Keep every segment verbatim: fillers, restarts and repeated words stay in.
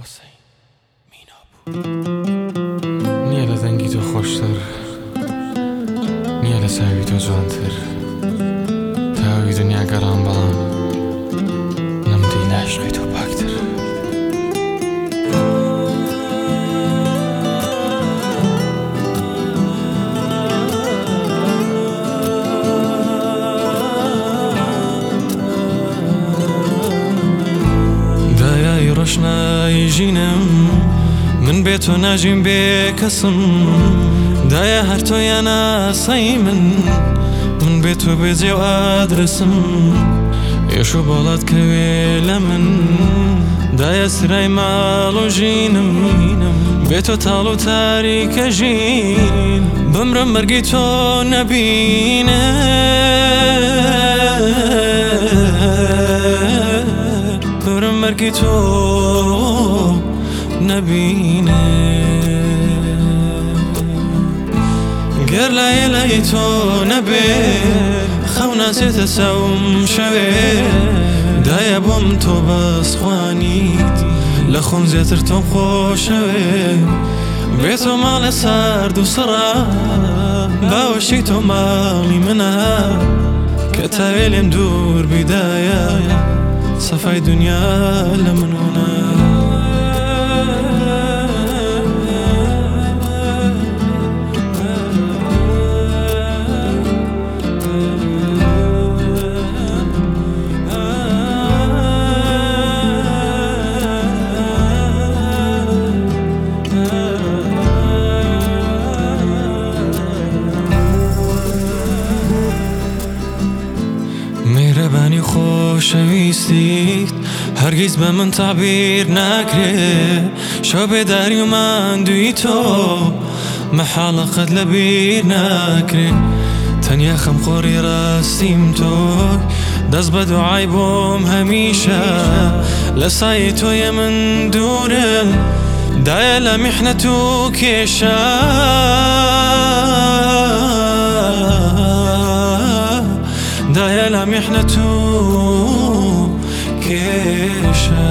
حسین مینابوو نییە لە دەنگی تۆ خۆشتر، نییە لە چاوی تۆ جوانتر، تاوی دنیا گەڕام بەڵام نەمدەی لە عشقی تۆ پاکتر. دایای ڕۆشنایی ژینم من بێ تۆ ناژیم بێ کەسم، دایە هەر تۆیان ئاسایی من من بێ تۆ بێجێ و ئادرسم، ئێش و بۆڵات کەوێ لە من دایە سرای ماڵ و ژینم، بێ تۆ تاڵ و تاریکە ژین بمرم مەرگی تۆ نەبینە، بمرم مەرگی تۆ نەبینە. گەر لایە لای تۆ نەبێ خەو ناچێتە سەوم شەوێ، دایە بۆم تۆ بەسخوانیت لە خۆم زیاتر تۆم خۆشەوێ، بێ تۆ ماڵە سارد و سڕا باوەشی تۆ ماڵی منە، کە تاوێ لێم دوور بیدایە سەفای دنیا لە منونە. میهرەبانی خۆشەویستیت هەرگیز بە من تابیر ناکرێ، شەو بێداری و ماندووی تۆ مەحاڵە قەت لە بیر ناکرێ، تەنیا خەمخۆری ڕاستیم تۆی دەست بە دوعای بۆم هەمیشە، لە سایە تۆیە من دوورم دایە لە میحنەت و کێشە، دایە لە میحنەت و کێشە.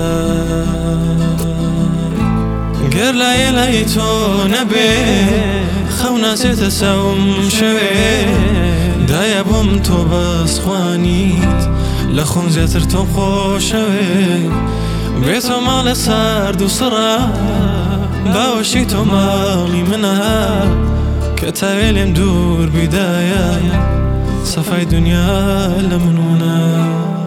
گەر لایە لای تۆ نەبێ خەو ناچێتە سەوم شەوێ، دایە بۆم تۆ بەسخوانیت لە خۆم زیاتر تۆم خۆشەوێ، بێ تۆ ماڵە سارد و سڕا باوەشی تۆ ماڵی منە، کە تاوێ لێم دوور بیدایە سەفای دنیا لە منونە.